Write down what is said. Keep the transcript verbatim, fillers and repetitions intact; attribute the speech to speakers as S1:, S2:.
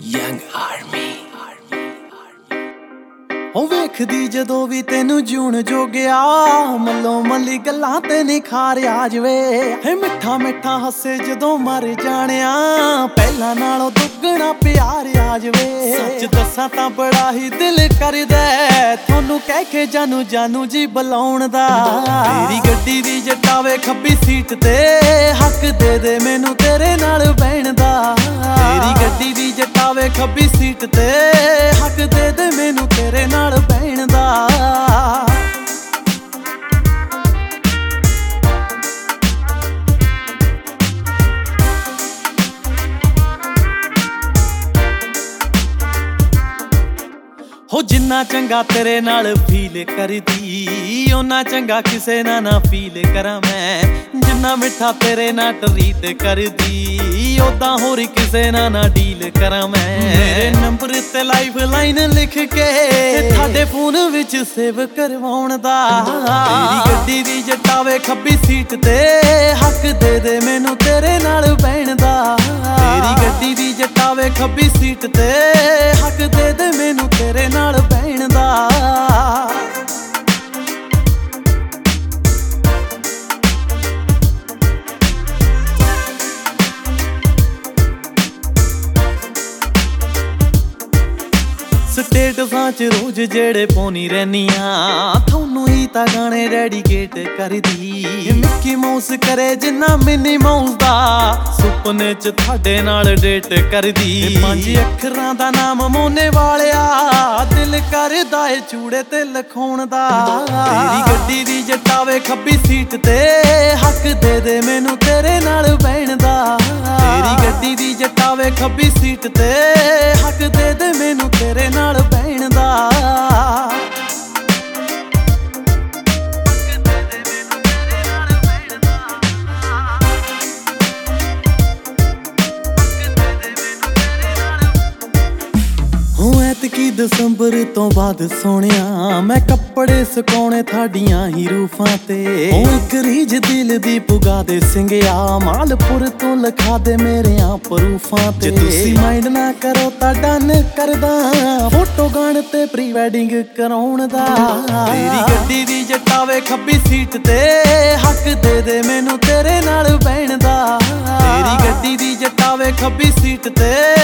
S1: Young Army
S2: ਉਹ ਵੇਖਦੀ ਜਦੋਂ ਵੀ ਤੈਨੂੰ ਜੂਣ ਜੋਗਿਆ ਮੱਲੋ ਮੱਲੀ ਗੱਲਾਂ ਤੇ ਨਿਖਾਰਿਆ ਜਵੇ ਹੈ ਮਿੱਠਾ ਮਿੱਠਾ ਹੱਸੇ ਜਦੋਂ ਮਰ ਜਾਣਿਆ ਪਹਿਲਾਂ ਨਾਲੋਂ ਦੁੱਗਣਾ ਪਿਆਰ ਆ ਜਵੇ ਸੱਚ ਦੱਸਾਂ ਤਾਂ ਬੜਾ ਹੀ ਦਿਲ ਕਰਦਾ ਤੁਹਾਨੂੰ ਕਹਿ ਕੇ ਜਾਨੂ ਜਾਨੂ ਜੀ ਬੁਲਾਉਣ ਦਾ ਤੇਰੀ ਗੱਡੀ ਦੀ ਜਟਾਵੇ ਖੱਬੀ ਸੀਟ ਤੇ ਹੱਕ ਦੇ ਦੇ ਮੈਨੂੰ ਤੇਰੇ ਨਾਲ ਬਹਿਣ ਦਾ ਤੇਰੀ ਗੱਡੀ ਦੀ ਜਟਾਵੇ ਖੱਬੀ ਸੀਟ ਤੇ ਹੱਕ ਦੇ ਦੇ ਮੈਨੂੰ ਤੇਰੇ ਨਾਲ ਬਹਿਣ ਦਾ ਹੋ ਜਿੰਨਾ ਚੰਗਾ ਤੇਰੇ ਨਾਲ ਫੀਲ ਕਰਦੀ ਓਨਾ ਚੰਗਾ ਕਿਸੇ ਨਾਲ ਨਾ ਫੀਲ ਕਰਾਂ ਮੈਂ ਜਿੰਨਾ ਮਿੱਠਾ ਤੇਰੇ ਨਾਲ ਟਰੀਟ ਕਰਦੀ ਓਦਾਂ ਹੋਰ ਕਿਸੇ ਨਾਲ ਨਾ ਡੀਲ ਕਰਾਂ ਮੈਂ ਮੇਰੇ ਨੰਬਰ ਤੇ ਲਾਈਫ ਲਾਈਨ ਲਿਖ ਕੇ ਤੁਹਾਡੇ ਫੋਨ ਵਿੱਚ ਸੇਵ ਕਰਵਾਉਣ ਦਾ ਤੇਰੀ ਗੱਡੀ ਦੀ ਜਟਾਵੇ ਖੱਬੀ ਸੀਟ ਤੇ ਹੱਕ ਦੇ ਦੇ ਮੈਨੂੰ ਤੇਰੇ ਨਾਲ ਬਹਿਣ ਦਾ ਤੇਰੀ ਗੱਡੀ ਦੀ ਜਟਾਵੇ ਖੱਬੀ ਸੀਟ ਤੇ ਹੱਕ ਦੇ ਦੇ ਮੈਨੂੰ ਤੇਰੇ ਨਾਲ ਬਹਿਣ ਦਾ ਸਟੇਟਸਾਂ ਚ ਰੋਜ਼ ਜਿਹੜੇ ਪਾਉਣੀ ਰਹਿਨੀਆਂ ਤੁਹਾਨੂੰ ਹੀ ਤਾਂ ਗਾਣੇ ਡੈਡੀਕੇਟ ਕਰਦੀ ਮਿੱਕੀ ਮਾਊਸ ਕਰੇ ਜਿੰਨਾ ਮਿਨੀ ਮਾਊਸ ਦਾ ਸੁਪਨੇ ਚ ਤੁਹਾਡੇ ਨਾਲ ਡੇਟ ਕਰਦੀ ਪੰਜ ਅੱਖਰਾਂ ਦਾ ਨਾਮ ਮੋਨੇ ਵਾਲਿਆ ਦਿਲ ਕਰਦਾ ਏ ਚੂੜੇ ਤੇ ਲਿਖਾਉਣ ਦਾ ਤੇਰੀ ਗੱਡੀ ਦੀ ਜਟਾਵੇ ਖੱਬੀ ਸੀਟ ਤੇ ਹੱਕ ਦੇ ਦੇ ਮੈਨੂੰ ਤੇਰੇ ਨਾਲ ਬਹਿਣ ਦਾ ਤੇਰੀ ਗੱਡੀ ਦੀ ਜਟਾਵੇ ਖੱਬੀ ਸੀਟ ਤੇ ਹੱਕ ਦੇ ਦੇ ਮੈਨੂੰ ਤੇਰੇ ਨਾਲ ਬਹਿਣ ਦਾ ਐਤਕੀ ਦਸੰਬਰ ਤੋਂ ਬਾਅਦ ਸੋਹਣਿਆ ਮੈਂ ਕੱਪੜੇ ਸੁਕਾਉਣੇ ਤੁਹਾਡੀਆਂ ਹੀ ਰੂਫਾਂ ਤੇ ਉਹ ਇੱਕ ਰੀਝ ਦਿਲ ਦੀ ਪੁਗਾ ਦੇ ਸਿੰਘਿਆ ਮਾਲਪੁਰ ਤੋਂ ਲਿਖਾ ਦੇ ਮੇਰਿਆਂ ਪ੍ਰੂਫਾਂ ਤੇ ਜੇ ਤੁਸੀਂ ਮਾਈਂਡ ਨਾ ਕਰੋ ਤਾਂ ਡਨ ਕਰਦਾ ਫੋਟੋ ਗਾਣ ਤੇ ਪ੍ਰੀ ਵੈਡਿੰਗ ਕਰਾਉਣ ਦਾ ਤੇਰੀ ਗੱਡੀ ਦੀ ਜਟਾਵੇ ਖੱਬੀ ਸੀਟ ਤੇ ਹੱਕ ਦੇ ਦੇ ਮੈਨੂੰ ਤੇਰੇ ਨਾਲ ਬਹਿਣ ਦਾ ਤੇਰੀ ਗੱਡੀ ਦੀ ਜਟਾਵੇ ਖੱਬੀ ਸੀਟ ਤੇ